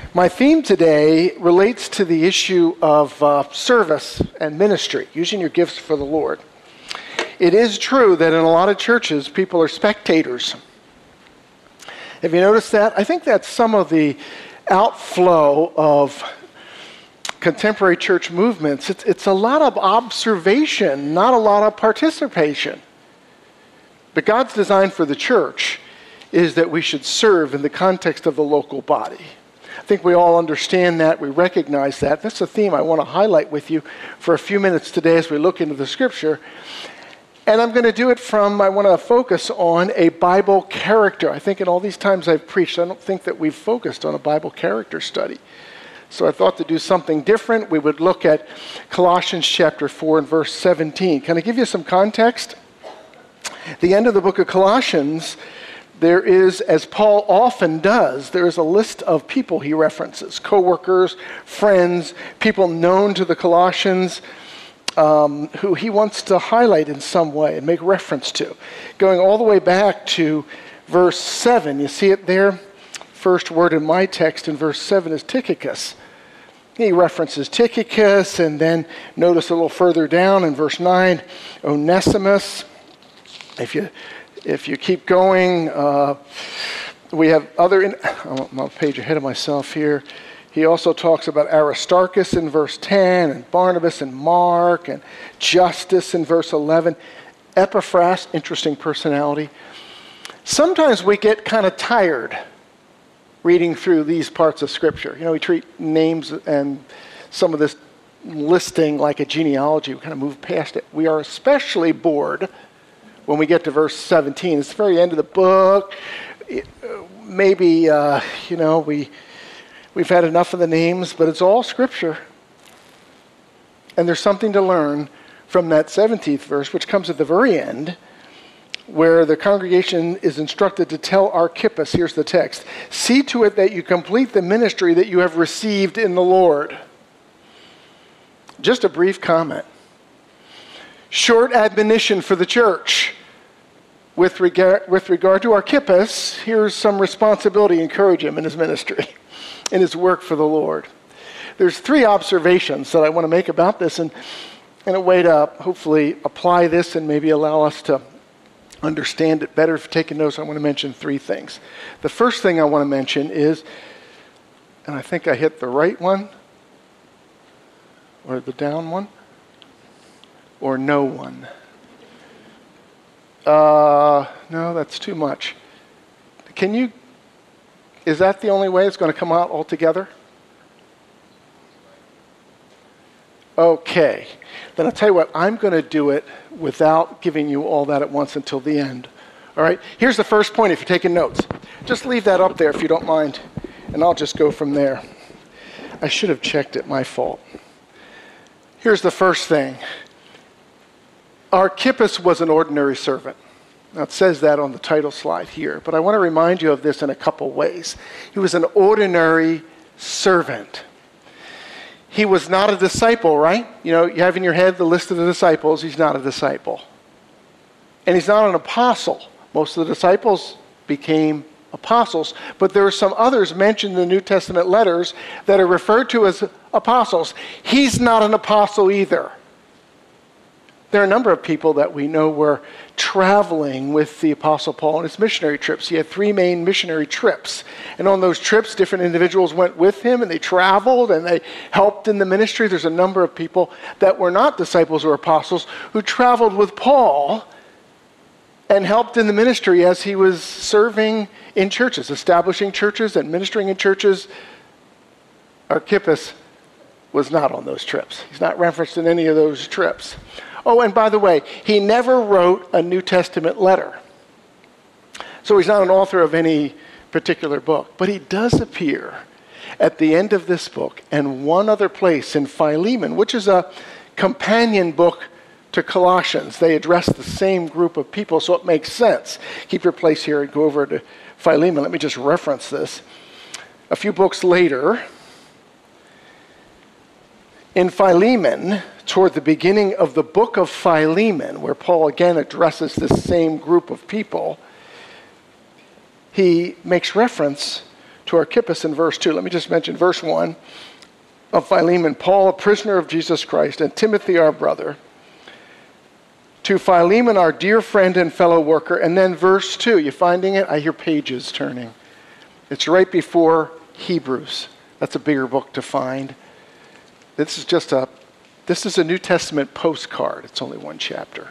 My theme today relates to the issue of service and ministry, using your gifts for the Lord. It is true that in a lot of churches, people are spectators. Have you noticed that? I think that's some of the outflow of contemporary church movements. It's a lot of observation, not a lot of participation. But God's design for the church is that we should serve in the context of the local body. I think we all understand that. We recognize that. That's a theme I want to highlight with you for a few minutes today as we look into the Scripture. And I'm going to do it I want to focus on a Bible character. I think in all these times I've preached, I don't think that we've focused on a Bible character study. So I thought to do something different. We would look at Colossians chapter 4 and verse 17. Can I give you some context? At the end of the book of Colossians, there is, as Paul often does, there is a list of people he references, co-workers, friends, people known to the Colossians, who he wants to highlight in some way and make reference to. Going all the way back to verse 7, you see it there? First word in my text in verse 7 is Tychicus. He references Tychicus, and then notice a little further down in verse 9, Onesimus. If you keep going, we have I'm a page ahead of myself here. He also talks about Aristarchus in verse 10, and Barnabas and Mark, and Justus in verse 11. Epaphras, interesting personality. Sometimes we get kind of tired reading through these parts of Scripture. You know, we treat names and some of this listing like a genealogy. We kind of move past it. We are especially bored when we get to verse 17. It's the very end of the book. Maybe, we've had enough of the names, but it's all Scripture. And there's something to learn from that 17th verse, which comes at the very end, where the congregation is instructed to tell Archippus, here's the text, see to it that you complete the ministry that you have received in the Lord. Just a brief comment. Short admonition for the church. With regard to Archippus, here's some responsibility. Encourage him in his ministry, in his work for the Lord. There's 3 observations that I want to make about this, and in a way to hopefully apply this and maybe allow us to understand it better. If you're taking notes, I want to mention 3 things. The first thing I want to mention is, and I think I hit the right one, or the down one, or no one. No, that's too much. Is that the only way it's going to come out altogether? Okay. Then I'll tell you what, I'm going to do it without giving you all that at once until the end. All right? Here's the first point if you're taking notes. Just leave that up there if you don't mind, and I'll just go from there. I should have checked it, my fault. Here's the first thing. Archippus was an ordinary servant. Now it says that on the title slide here, but I want to remind you of this in a couple ways. He was an ordinary servant. He was not a disciple, right? You know, you have in your head the list of the disciples. He's not a disciple. And he's not an apostle. Most of the disciples became apostles, but there are some others mentioned in the New Testament letters that are referred to as apostles. He's not an apostle either. There are a number of people that we know were traveling with the Apostle Paul on his missionary trips. He had 3 main missionary trips. And on those trips, different individuals went with him, and they traveled, and they helped in the ministry. There's a number of people that were not disciples or apostles who traveled with Paul and helped in the ministry as he was serving in churches, establishing churches and ministering in churches. Archippus was not on those trips. He's not referenced in any of those trips. Oh, and by the way, he never wrote a New Testament letter. So he's not an author of any particular book. But he does appear at the end of this book and one other place in Philemon, which is a companion book to Colossians. They address the same group of people, so it makes sense. Keep your place here and go over to Philemon. Let me just reference this. A few books later, in Philemon, toward the beginning of the book of Philemon, where Paul again addresses this same group of people, he makes reference to Archippus in verse 2. Let me just mention verse 1 of Philemon. Paul, a prisoner of Jesus Christ, and Timothy, our brother, to Philemon, our dear friend and fellow worker. And then verse 2, you finding it? I hear pages turning. It's right before Hebrews. That's a bigger book to find. This is a New Testament postcard. It's only one chapter.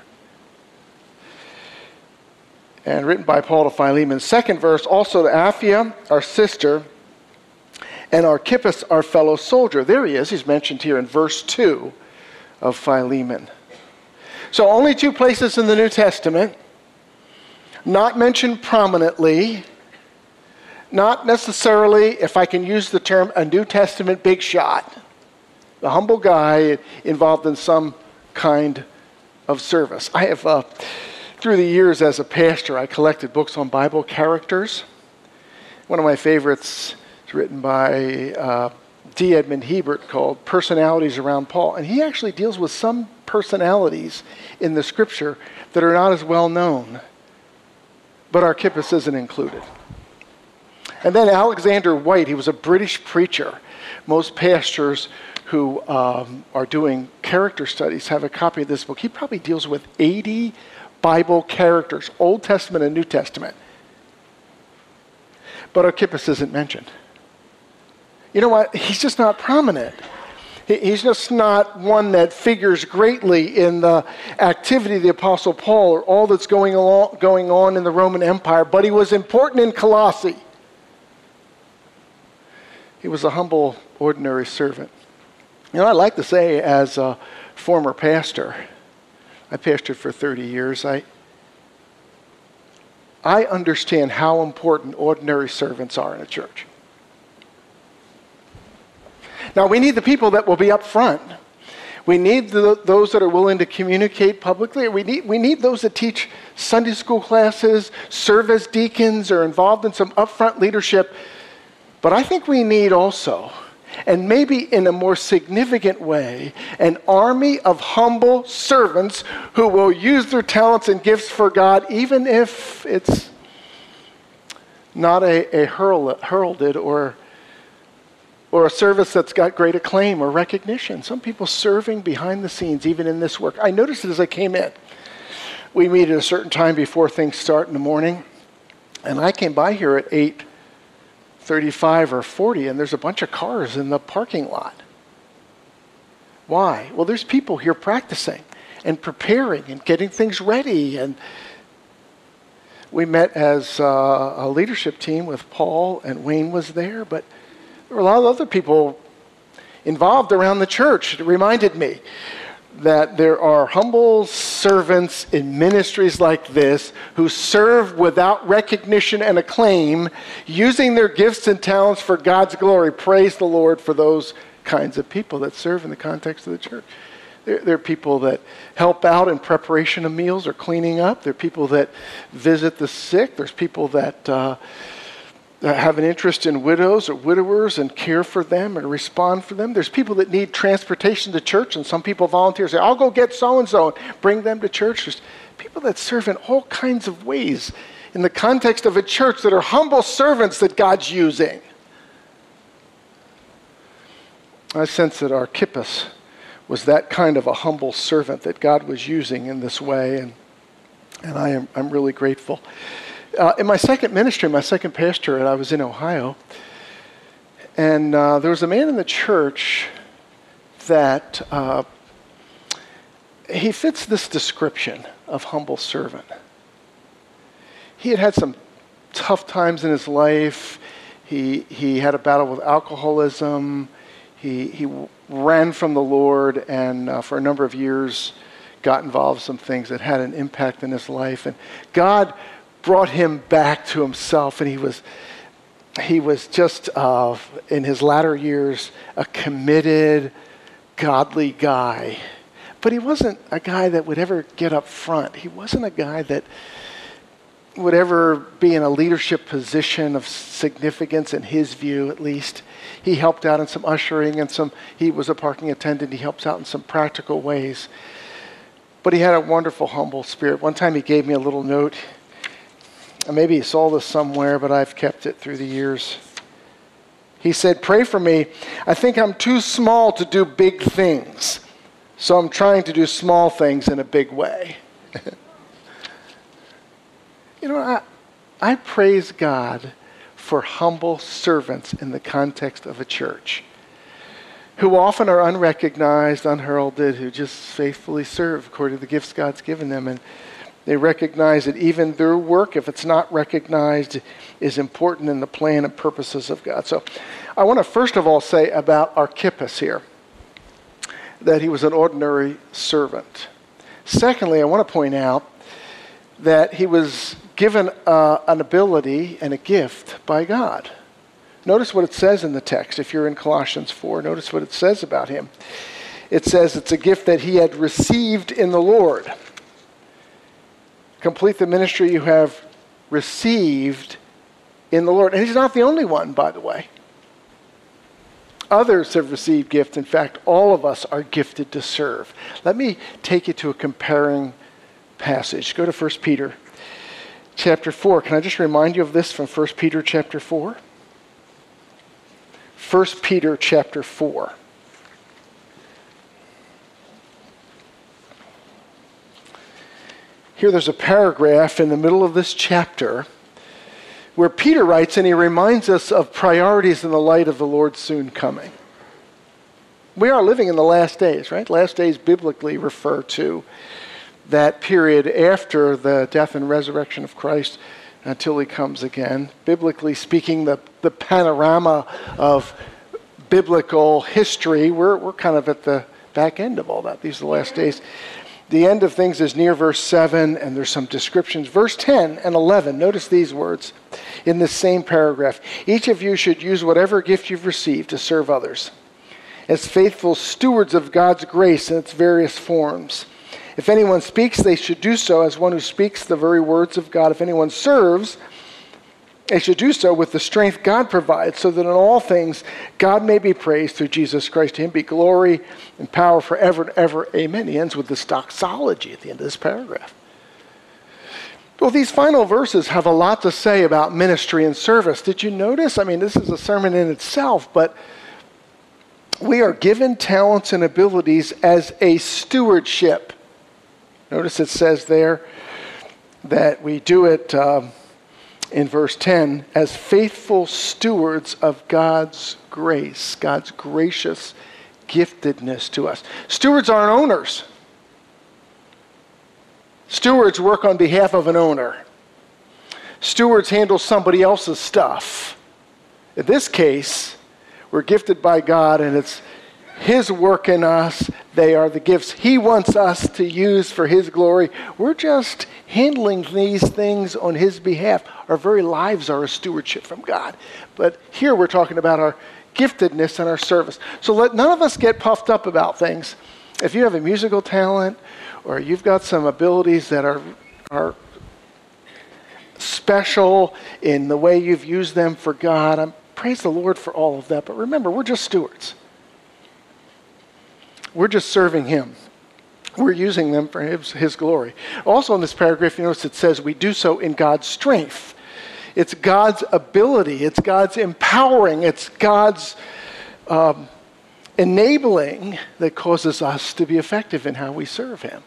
And written by Paul to Philemon. Second verse, also to Apphia, our sister, and Archippus, our fellow soldier. There he is. He's mentioned here in verse 2 of Philemon. So only two places in the New Testament, not mentioned prominently, not necessarily, if I can use the term, a New Testament big shot. The humble guy involved in some kind of service. I have, through the years as a pastor, I collected books on Bible characters. One of my favorites is written by D. Edmond Hebert called Personalities Around Paul. And he actually deals with some personalities in the Scripture that are not as well known. But Archippus isn't included. And then Alexander White, he was a British preacher. Most pastors who are doing character studies have a copy of this book. He probably deals with 80 Bible characters, Old Testament and New Testament. But Archippus isn't mentioned. You know what? He's just not prominent. He's just not one that figures greatly in the activity of the Apostle Paul or all that's going on in the Roman Empire, but he was important in Colossae. He was a humble, ordinary servant. You know, I'd like to say as a former pastor, I pastored for 30 years, I understand how important ordinary servants are in a church. Now, we need the people that will be up front. We need those that are willing to communicate publicly. We need those that teach Sunday school classes, serve as deacons, or involved in some upfront leadership. But I think we need also, and maybe in a more significant way, an army of humble servants who will use their talents and gifts for God, even if it's not a heralded or a service that's got great acclaim or recognition. Some people serving behind the scenes, even in this work. I noticed it as I came in. We meet at a certain time before things start in the morning, and I came by here at 8:35 or 40, and there's a bunch of cars in the parking lot. Why? Well, there's people here practicing and preparing and getting things ready. And we met as a leadership team with Paul, and Wayne was there, but there were a lot of other people involved around the church. It reminded me that there are humble servants in ministries like this who serve without recognition and acclaim, using their gifts and talents for God's glory. Praise the Lord for those kinds of people that serve in the context of the church. There are people that help out in preparation of meals or cleaning up. There are people that visit the sick. There's people that have an interest in widows or widowers and care for them and respond for them. There's people that need transportation to church, and some people volunteer, say, I'll go get so-and-so and bring them to church. There's people that serve in all kinds of ways in the context of a church that are humble servants that God's using. I sense that Archippus was that kind of a humble servant that God was using in this way, and I'm really grateful. In my second ministry, my second pastorate, I was in Ohio, and there was a man in the church that he fits this description of humble servant. He had some tough times in his life. He had a battle with alcoholism. He ran from the Lord, and for a number of years got involved in some things that had an impact in his life. And God brought him back to himself, and he was just in his latter years a committed, godly guy. But he wasn't a guy that would ever get up front. He wasn't a guy that would ever be in a leadership position of significance, in his view at least. He helped out in some ushering and he was a parking attendant. He helps out in some practical ways. But he had a wonderful, humble spirit. One time he gave me a little note. Maybe he saw this somewhere, but I've kept it through the years. He said, "Pray for me. I think I'm too small to do big things, so I'm trying to do small things in a big way." I praise God for humble servants in the context of a church who often are unrecognized, unheralded, who just faithfully serve according to the gifts God's given them. And they recognize that even their work, if it's not recognized, is important in the plan and purposes of God. So I want to first of all say about Archippus here, that he was an ordinary servant. Secondly, I want to point out that he was given an ability and a gift by God. Notice what it says in the text. If you're in Colossians 4, notice what it says about him. It says it's a gift that he had received in the Lord. Complete the ministry you have received in the Lord. And he's not the only one, by the way. Others have received gifts. In fact, all of us are gifted to serve. Let me take you to a comparing passage. Go to 1 Peter chapter 4. Can I just remind you of this from 1 Peter chapter 4? 1 Peter chapter 4. Here there's a paragraph in the middle of this chapter where Peter writes, and he reminds us of priorities in the light of the Lord's soon coming. We are living in the last days, right? Last days biblically refer to that period after the death and resurrection of Christ until he comes again. Biblically speaking, the panorama of biblical history, we're kind of at the back end of all that. These are the last days. The end of things is near verse 7, and there's some descriptions. Verse 10 and 11, notice these words in this same paragraph. Each of you should use whatever gift you've received to serve others as faithful stewards of God's grace in its various forms. If anyone speaks, they should do so as one who speaks the very words of God. If anyone serves, they should do so with the strength God provides, so that in all things God may be praised through Jesus Christ. To him be glory and power forever and ever. Amen. He ends with this doxology at the end of this paragraph. Well, these final verses have a lot to say about ministry and service. Did you notice? I mean, this is a sermon in itself, but we are given talents and abilities as a stewardship. Notice it says there that we do it in verse 10 as faithful stewards of God's grace, God's gracious giftedness to us. Stewards aren't owners. Stewards work on behalf of an owner. Stewards handle somebody else's stuff. In this case, we're gifted by God, and it's his work in us. They are the gifts he wants us to use for his glory. We're just handling these things on his behalf. Our very lives are a stewardship from God. But here we're talking about our giftedness and our service. So let none of us get puffed up about things. If you have a musical talent or you've got some abilities that are special in the way you've used them for God, praise the Lord for all of that. But remember, we're just stewards. We're just serving him. We're using them for his glory. Also in this paragraph, you notice it says we do so in God's strength. It's God's ability. It's God's empowering. It's God's enabling that causes us to be effective in how we serve him.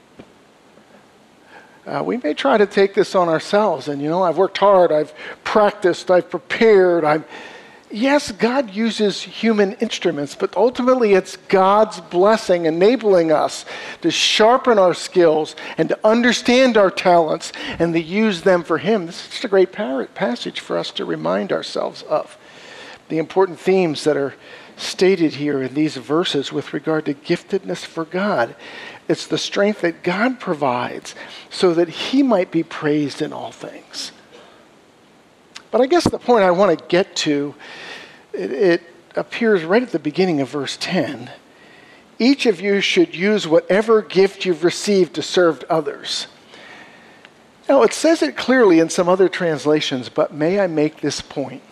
We may try to take this on ourselves, and I've worked hard, I've practiced, I've prepared, Yes, God uses human instruments, but ultimately it's God's blessing enabling us to sharpen our skills and to understand our talents and to use them for him. This is just a great passage for us to remind ourselves of the important themes that are stated here in these verses with regard to giftedness for God. It's the strength that God provides so that he might be praised in all things. But I guess the point I want to get to, it appears right at the beginning of verse 10. Each of you should use whatever gift you've received to serve others. Now, it says it clearly in some other translations, but may I make this point?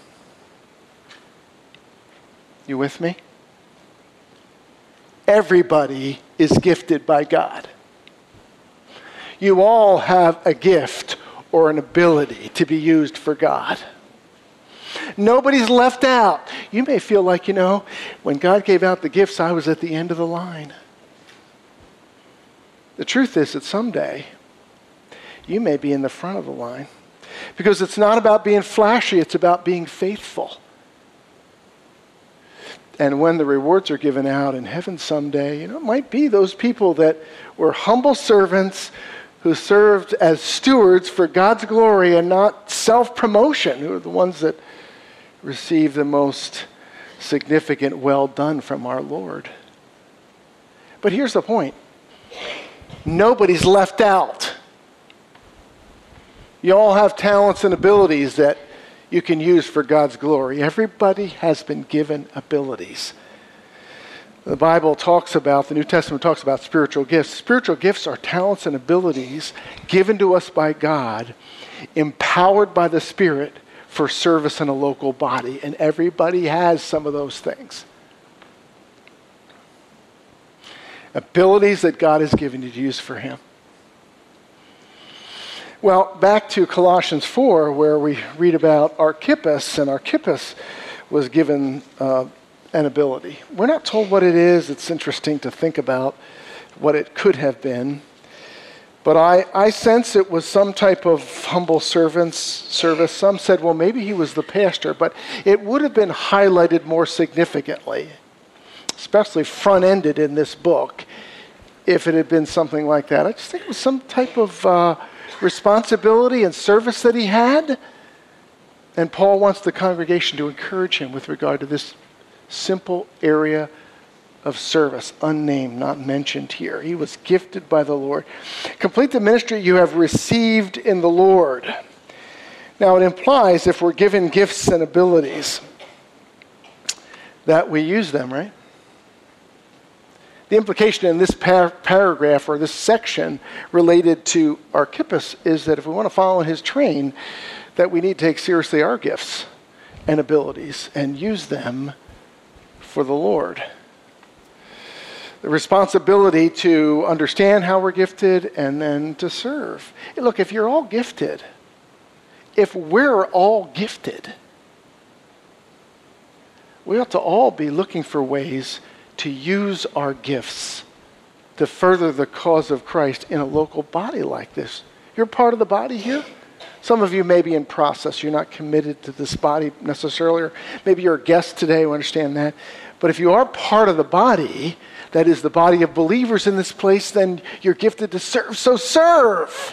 You with me? Everybody is gifted by God. You all have a gift or an ability to be used for God. Nobody's left out. You may feel like, when God gave out the gifts, I was at the end of the line. The truth is that someday you may be in the front of the line, because it's not about being flashy, it's about being faithful. And when the rewards are given out in heaven someday, it might be those people that were humble servants who served as stewards for God's glory and not self-promotion, who are the ones that receive the most significant well done from our Lord. But here's the point. Nobody's left out. You all have talents and abilities that you can use for God's glory. Everybody has been given abilities. The New Testament talks about spiritual gifts. Spiritual gifts are talents and abilities given to us by God, empowered by the Spirit for service in a local body. And everybody has some of those things. Abilities that God has given you to use for Him. Well, back to Colossians 4, where we read about Archippus, and Archippus was given an ability. We're not told what it is. It's interesting to think about what it could have been. But I sense it was some type of humble service. Some said, well, maybe he was the pastor, but it would have been highlighted more significantly, especially front-ended in this book, if it had been something like that. I just think it was some type of responsibility and service that he had. And Paul wants the congregation to encourage him with regard to this simple area of service, unnamed, not mentioned here. He was gifted by the Lord. Complete the ministry you have received in the Lord. Now it implies, if we're given gifts and abilities, that we use them, right? The implication in this paragraph or this section related to Archippus is that if we want to follow in his train, that we need to take seriously our gifts and abilities and use them for the Lord. The responsibility to understand how we're gifted and then to serve. Hey, look, if you're all gifted, if we're all gifted, we ought to all be looking for ways to use our gifts to further the cause of Christ in a local body like this. You're part of the body here. Some of you may be in process. You're not committed to this body necessarily. Or maybe you're a guest today. We understand that. But if you are part of the body, that is the body of believers in this place, then you're gifted to serve. So serve.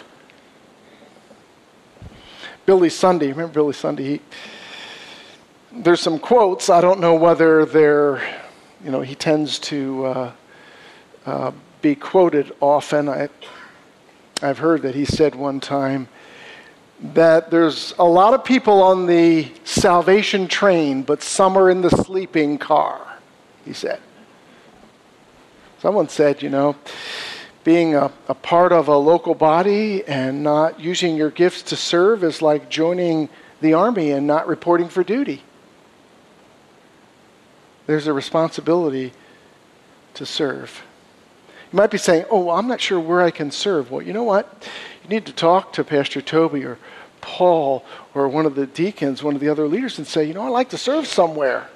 Billy Sunday. Remember Billy Sunday? There's some quotes. I don't know whether they're, he tends to be quoted often. I've heard that he said one time that there's a lot of people on the salvation train, but some are in the sleeping car, he said. Someone said, being a part of a local body and not using your gifts to serve is like joining the army and not reporting for duty. There's a responsibility to serve. You might be saying, I'm not sure where I can serve. Well, you know what? You need to talk to Pastor Toby or Paul or one of the deacons, one of the other leaders, and say, I'd like to serve somewhere.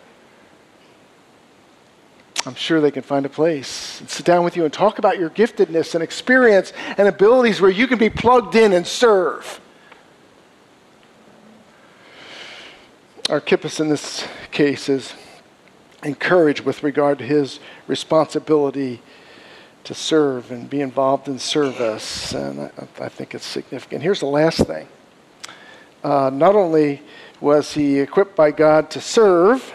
I'm sure they can find a place and sit down with you and talk about your giftedness and experience and abilities where you can be plugged in and serve. Archippus in this case is encouraged with regard to his responsibility to serve and be involved in service, and I think it's significant. Here's the last thing. Not only was he equipped by God to serve,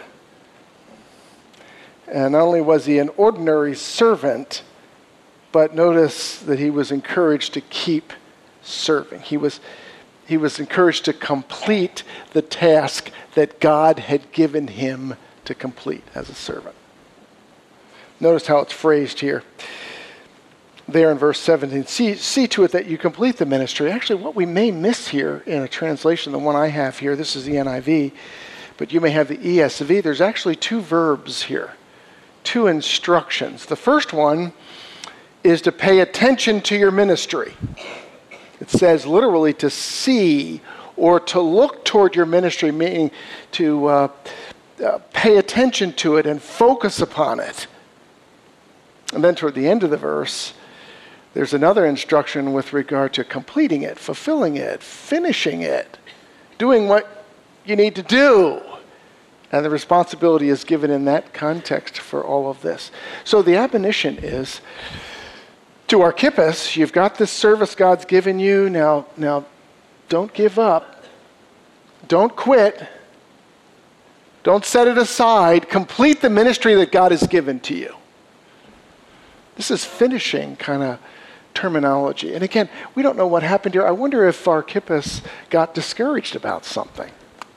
and not only was he an ordinary servant, but notice that he was encouraged to keep serving. He was encouraged to complete the task that God had given him to complete as a servant. Notice how it's phrased here. There in verse 17, see to it that you complete the ministry. Actually, what we may miss here in a translation, the one I have here, this is the NIV, but you may have the ESV. There's actually two verbs here, two instructions. The first one is to pay attention to your ministry. It says literally to see or to look toward your ministry, meaning to pay attention to it and focus upon it. And then toward the end of the verse, there's another instruction with regard to completing it, fulfilling it, finishing it, doing what you need to do. And the responsibility is given in that context for all of this. So the admonition is, to Archippus, you've got this service God's given you. Now, don't give up. Don't quit. Don't set it aside. Complete the ministry that God has given to you. This is finishing kind of terminology. And again, we don't know what happened here. I wonder if Archippus got discouraged about something.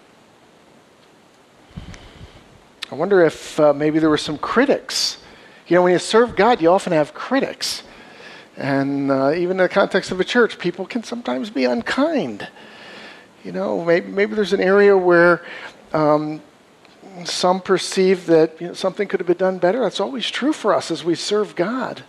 I wonder if maybe there were some critics. You know, when you serve God, you often have critics. And even in the context of a church, people can sometimes be unkind. You know, maybe there's an area where some perceive that something could have been done better. That's always true for us as we serve God.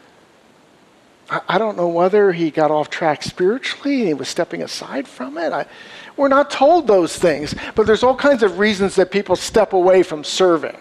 I don't know whether he got off track spiritually and he was stepping aside from it. We're not told those things, but there's all kinds of reasons that people step away from serving.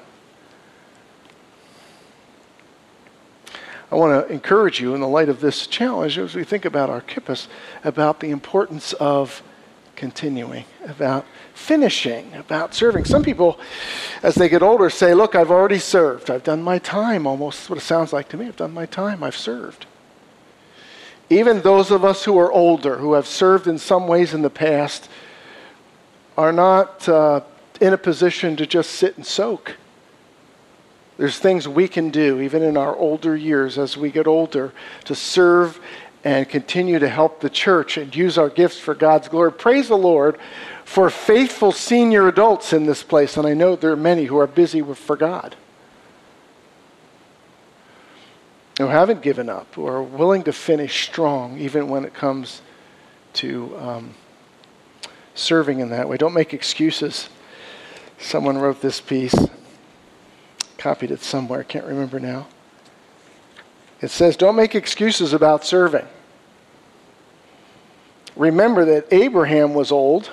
I want to encourage you in the light of this challenge as we think about Archippus, about the importance of continuing, about finishing, about serving. Some people, as they get older, say, look, I've already served. I've done my time, almost what it sounds like to me. I've done my time. I've served. Even those of us who are older, who have served in some ways in the past, are not in a position to just sit and soak. There's things we can do, even in our older years, as we get older, to serve and continue to help the church and use our gifts for God's glory. Praise the Lord for faithful senior adults in this place, and I know there are many who are busy for God, who haven't given up, who are willing to finish strong, even when it comes to serving in that way. Don't make excuses. Someone wrote this piece, copied it somewhere, can't remember now. It says, don't make excuses about serving. Remember that Abraham was old.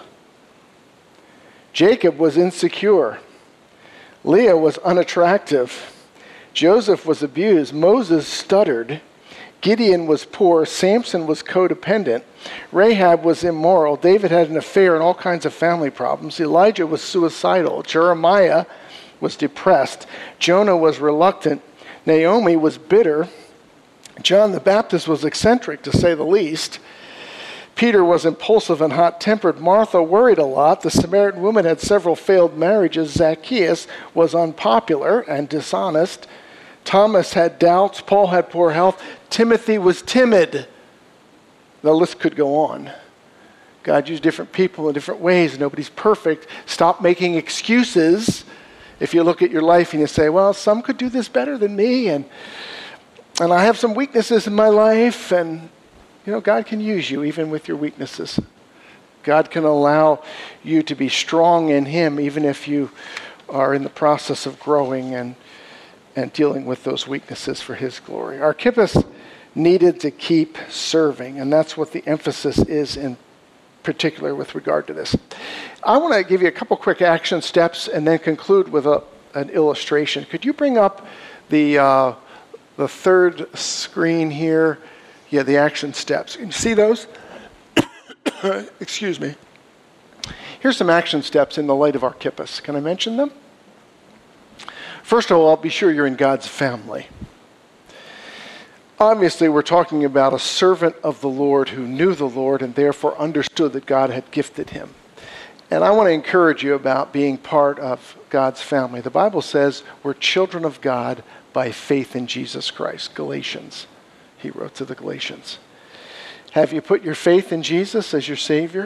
Jacob was insecure. Leah was unattractive. Joseph was abused. Moses stuttered. Gideon was poor. Samson was codependent. Rahab was immoral. David had an affair and all kinds of family problems. Elijah was suicidal. Jeremiah was depressed. Jonah was reluctant. Naomi was bitter. John the Baptist was eccentric, to say the least. Peter was impulsive and hot-tempered. Martha worried a lot. The Samaritan woman had several failed marriages. Zacchaeus was unpopular and dishonest. Thomas had doubts. Paul had poor health. Timothy was timid. The list could go on. God used different people in different ways. Nobody's perfect. Stop making excuses. If you look at your life and you say, well, some could do this better than me, and I have some weaknesses in my life, and God can use you even with your weaknesses. God can allow you to be strong in Him even if you are in the process of growing and dealing with those weaknesses for His glory. Archippus needed to keep serving, and that's what the emphasis is in particular with regard to this. I want to give you a couple quick action steps and then conclude with an illustration. Could you bring up the third screen here? Yeah, the action steps. Can you see those? Excuse me. Here's some action steps in the light of Archippus. Can I mention them? First of all, be sure you're in God's family. Obviously, we're talking about a servant of the Lord who knew the Lord and therefore understood that God had gifted him. And I want to encourage you about being part of God's family. The Bible says we're children of God by faith in Jesus Christ. Galatians. He wrote to the Galatians. Have you put your faith in Jesus as your Savior?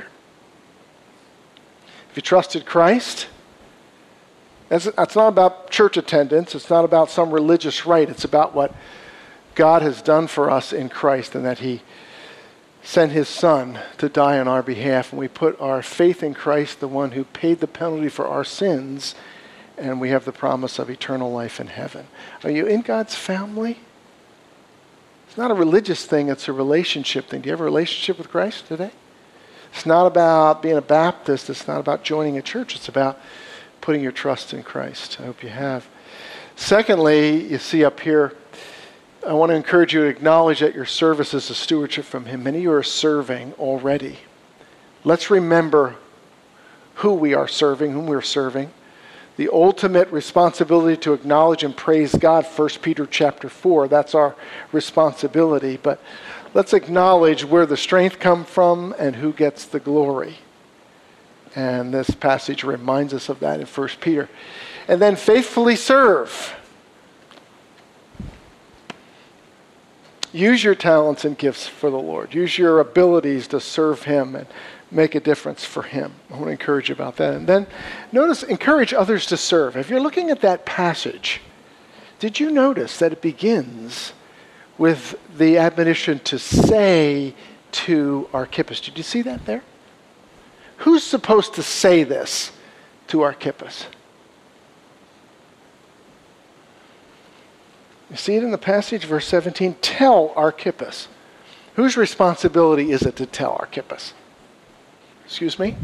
Have you trusted Christ? It's not about church attendance. It's not about some religious rite. It's about what God has done for us in Christ and that He sent His Son to die on our behalf. And we put our faith in Christ, the one who paid the penalty for our sins, and we have the promise of eternal life in heaven. Are you in God's family? It's not a religious thing, it's a relationship thing. Do you have a relationship with Christ today? It's not about being a Baptist. It's not about joining a church. It's about putting your trust in Christ. I hope you have. Secondly, you see up here, I want to encourage you to acknowledge that your service is a stewardship from Him. Many of you are serving already. Let's remember who we are serving, whom we're serving. The ultimate responsibility to acknowledge and praise God, 1 Peter chapter 4, that's our responsibility. But let's acknowledge where the strength comes from and who gets the glory. And this passage reminds us of that in 1 Peter. And then faithfully serve. Use your talents and gifts for the Lord. Use your abilities to serve Him and make a difference for Him. I want to encourage you about that. And then notice, encourage others to serve. If you're looking at that passage, did you notice that it begins with the admonition to say to Archippus? Did you see that there? Who's supposed to say this to Archippus? You see it in the passage, verse 17. Tell Archippus. Whose responsibility is it to tell Archippus? Excuse me?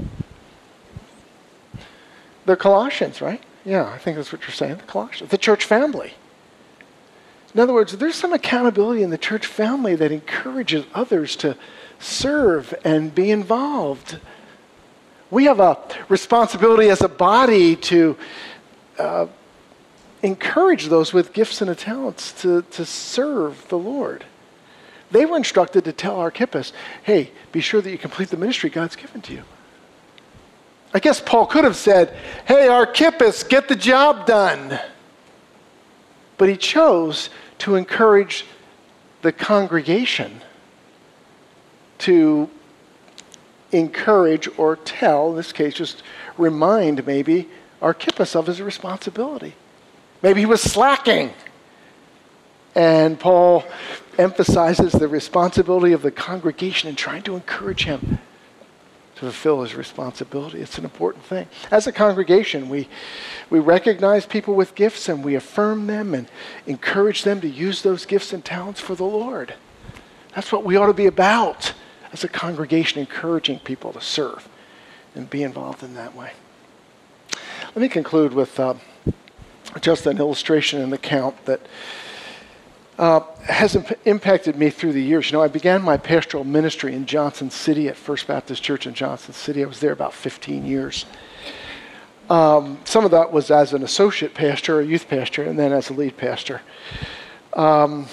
The Colossians, right? Yeah, I think that's what you're saying. The Colossians. The church family. In other words, there's some accountability in the church family that encourages others to serve and be involved. We have a responsibility as a body to encourage those with gifts and talents to serve the Lord. They were instructed to tell Archippus, hey, be sure that you complete the ministry God's given to you. I guess Paul could have said, hey, Archippus, get the job done. But he chose to encourage the congregation to encourage or tell, in this case, just remind maybe Archippus of his responsibility. Maybe he was slacking. And Paul emphasizes the responsibility of the congregation in trying to encourage him to fulfill his responsibility. It's an important thing. As a congregation, we recognize people with gifts and we affirm them and encourage them to use those gifts and talents for the Lord. That's what we ought to be about as a congregation, encouraging people to serve and be involved in that way. Let me conclude with just an illustration and account that has impacted me through the years. You know, I began my pastoral ministry in Johnson City at First Baptist Church in Johnson City. I was there about 15 years. Some of that was as an associate pastor, a youth pastor, and then as a lead pastor. You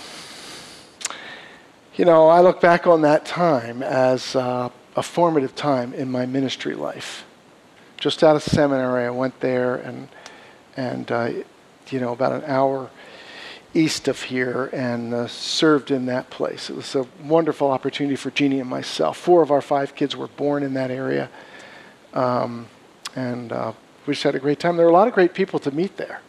know, I look back on that time as a formative time in my ministry life. Just out of seminary, I went there and you know, about an hour east of here and served in that place. It was a wonderful opportunity for Jeannie and myself. 4 of our 5 kids were born in that area. We just had a great time. There were a lot of great people to meet there.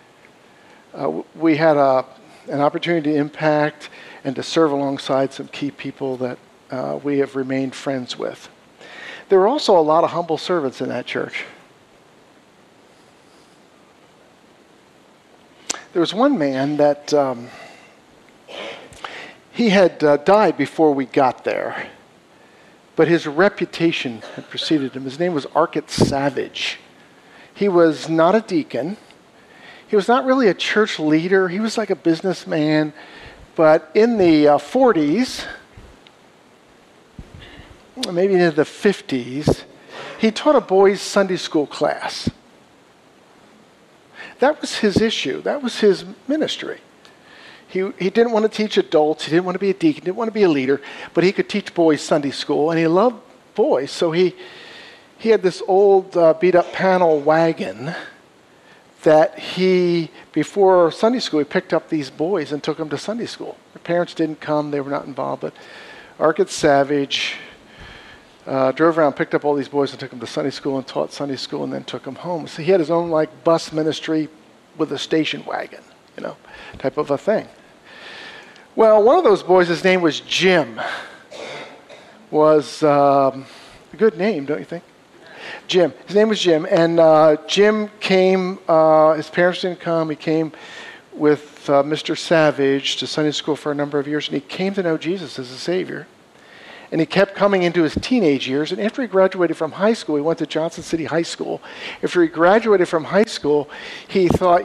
We had an opportunity to impact and to serve alongside some key people that we have remained friends with. There were also a lot of humble servants in that church. There was one man that he had died before we got there, but his reputation had preceded him. His name was Arkit Savage. He was not a deacon. He was not really a church leader. He was like a businessman. But in the 40s, maybe into the 50s, he taught a boys' Sunday school class. That was his issue. That was his ministry. He didn't want to teach adults. He didn't want to be a deacon. He didn't want to be a leader. But he could teach boys Sunday school, and he loved boys. So he had this old beat-up panel wagon that before Sunday school, he picked up these boys and took them to Sunday school. Their parents didn't come. They were not involved. But Arkit Savage drove around, picked up all these boys and took them to Sunday school and taught Sunday school and then took them home. So he had his own like bus ministry with a station wagon, you know, type of a thing. Well, one of those boys, his name was Jim. Was a good name, don't you think? Jim. His name was Jim. And Jim came, his parents didn't come. He came with Mr. Savage to Sunday school for a number of years, and he came to know Jesus as a Savior. And he kept coming into his teenage years. And after he graduated from high school, he went to Johnson City High School. After he graduated from high school, he thought,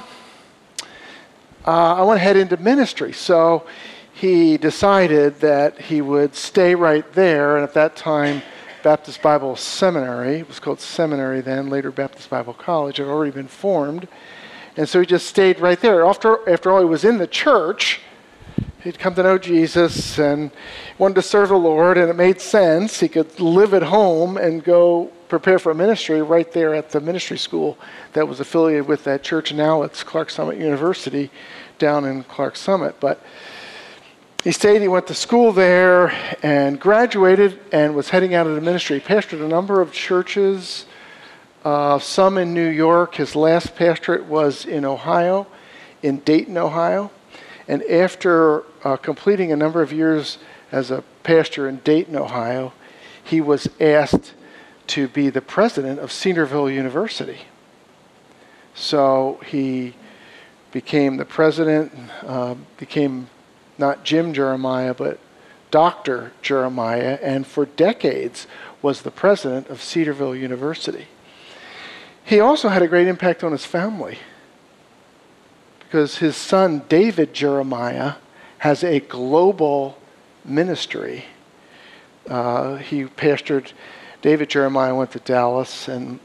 I want to head into ministry. So he decided that he would stay right there. And at that time, Baptist Bible Seminary, it was called seminary then, later Baptist Bible College, had already been formed. And so he just stayed right there. After all, he was in the church. He'd come to know Jesus and wanted to serve the Lord, and it made sense. He could live at home and go prepare for ministry right there at the ministry school that was affiliated with that church. Now it's Clarks Summit University down in Clarks Summit. But he stayed, he went to school there and graduated and was heading out into ministry. He pastored a number of churches, some in New York. His last pastorate was in Ohio, in Dayton, Ohio. And after completing a number of years as a pastor in Dayton, Ohio, he was asked to be the president of Cedarville University. So he became the president, became not Jim Jeremiah, but Dr. Jeremiah, and for decades was the president of Cedarville University. He also had a great impact on his family, because his son, David Jeremiah, has a global ministry. He pastored, David Jeremiah went to Dallas and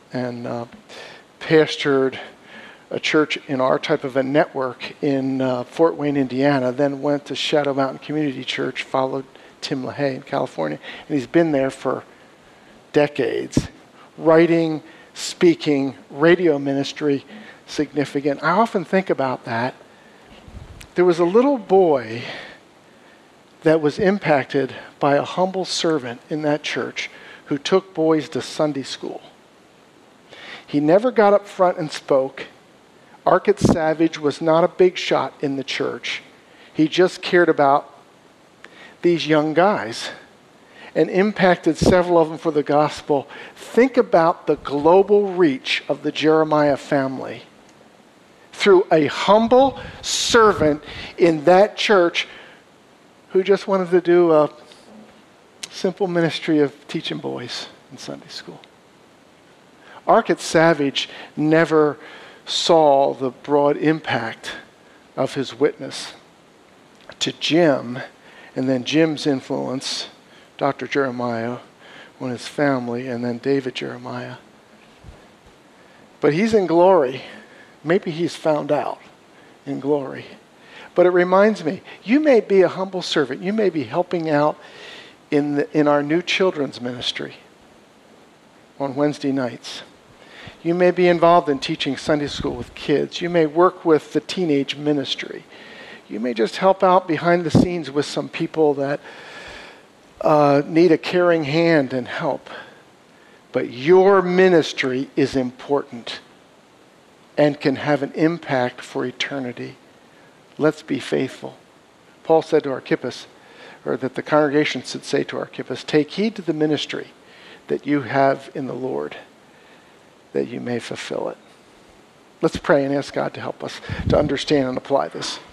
pastored a church in our type of a network in Fort Wayne, Indiana, then went to Shadow Mountain Community Church, followed Tim LaHaye in California, and he's been there for decades. Writing, speaking, radio ministry, significant. I often think about that. There was a little boy that was impacted by a humble servant in that church who took boys to Sunday school. He never got up front and spoke. Arkett Savage was not a big shot in the church. He just cared about these young guys and impacted several of them for the gospel. Think about the global reach of the Jeremiah family through a humble servant in that church who just wanted to do a simple ministry of teaching boys in Sunday school. Arkett Savage never saw the broad impact of his witness to Jim, and then Jim's influence, Dr. Jeremiah, on his family, and then David Jeremiah. But he's in glory. Maybe he's found out in glory. But it reminds me, you may be a humble servant. You may be helping out in our new children's ministry on Wednesday nights. You may be involved in teaching Sunday school with kids. You may work with the teenage ministry. You may just help out behind the scenes with some people that need a caring hand and help. But your ministry is important and can have an impact for eternity. Let's be faithful. Paul said to Archippus, or that the congregation should say to Archippus, take heed to the ministry that you have in the Lord, that you may fulfill it. Let's pray and ask God to help us to understand and apply this.